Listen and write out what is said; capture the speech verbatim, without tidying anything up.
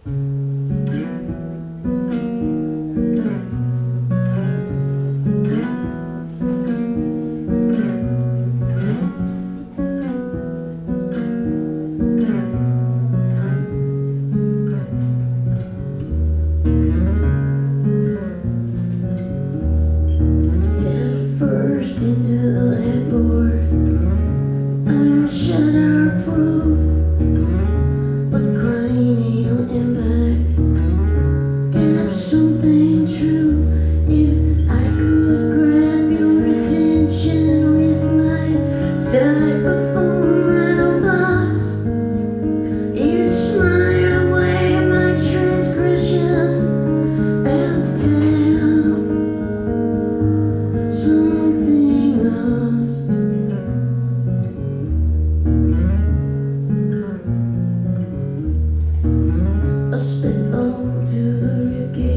First into the headboard, I'm shatterproof, but cranial impact taps something true. If I could grab your attention with my styrofoam rattle box, you'd smile away my transgression and tell something else. A spit to the ribcage.